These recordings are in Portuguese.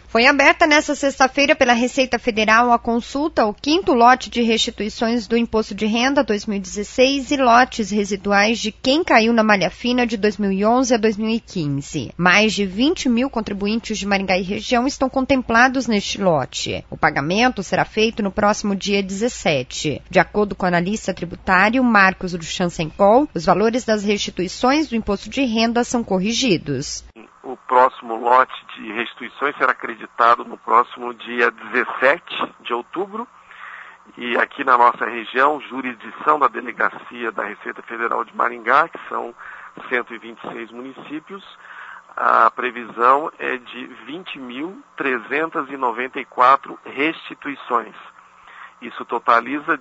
Foi aberta nesta sexta-feira pela Receita Federal a consulta ao 5º lote de restituições do Imposto de Renda 2016 e lotes residuais de quem caiu na malha fina de 2011 a 2015. Mais de 20 mil contribuintes de Maringá e região estão contemplados neste lote. O pagamento será feito no próximo dia 17. De acordo com o analista tributário Marcos Ruchansenkol, os valores das restituições do Imposto de Renda são corrigidos. O próximo lote de restituições será acreditado no próximo dia 17 de outubro. E aqui na nossa região, jurisdição da Delegacia da Receita Federal de Maringá, que são 126 municípios, a previsão é de 20.394 restituições. Isso totaliza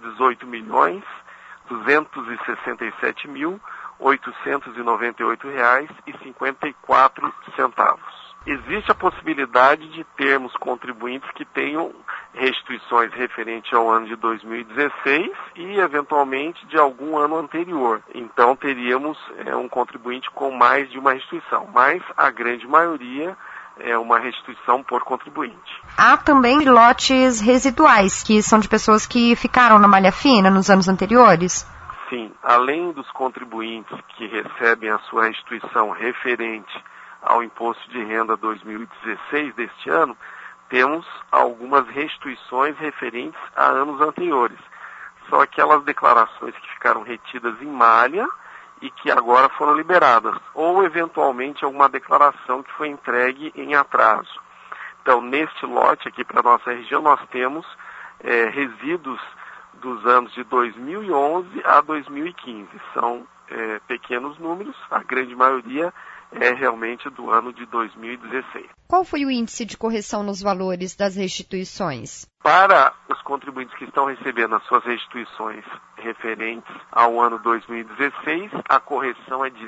R$18.267.898,54. Existe a possibilidade de termos contribuintes que tenham restituições referentes ao ano de 2016 e, eventualmente, de algum ano anterior. Então, teríamos um contribuinte com mais de uma restituição, mas a grande maioria é uma restituição por contribuinte. Há também lotes residuais, que são de pessoas que ficaram na malha fina nos anos anteriores? Sim, além dos contribuintes que recebem a sua restituição referente ao Imposto de Renda 2016 deste ano, temos algumas restituições referentes a anos anteriores. São aquelas declarações que ficaram retidas em malha e que agora foram liberadas, ou eventualmente alguma declaração que foi entregue em atraso. Então, neste lote aqui para a nossa região, nós temos resíduos dos anos de 2011 a 2015. São pequenos números, a grande maioria é realmente do ano de 2016. Qual foi o índice de correção nos valores das restituições? Para os contribuintes que estão recebendo as suas restituições referentes ao ano 2016, a correção é de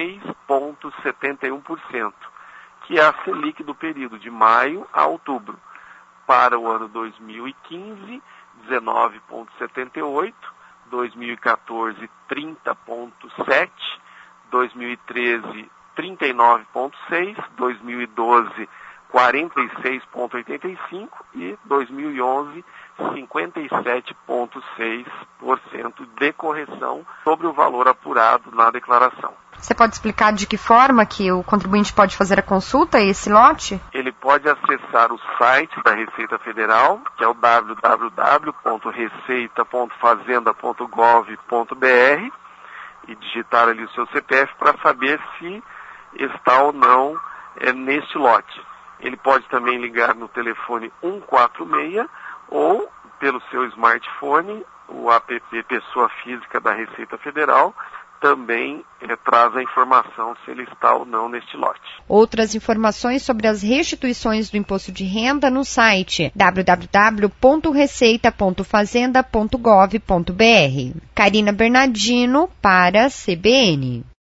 6,71%, que é a Selic do período de maio a outubro. Para o ano 2015, 19,78%, 2014, 30,7%, 2013, 39,6%, 2012, 46,85% e 2011, 57,6% de correção sobre o valor apurado na declaração. Você pode explicar de que forma que o contribuinte pode fazer a consulta a esse lote? Ele pode acessar o site da Receita Federal, que é o www.receita.fazenda.gov.br, e digitar ali o seu CPF para saber se está ou não neste lote. Ele pode também ligar no telefone 146 ou pelo seu smartphone, o app Pessoa Física da Receita Federal também traz a informação se ele está ou não neste lote. Outras informações sobre as restituições do Imposto de Renda no site www.receita.fazenda.gov.br. Karina Bernardino para a CBN.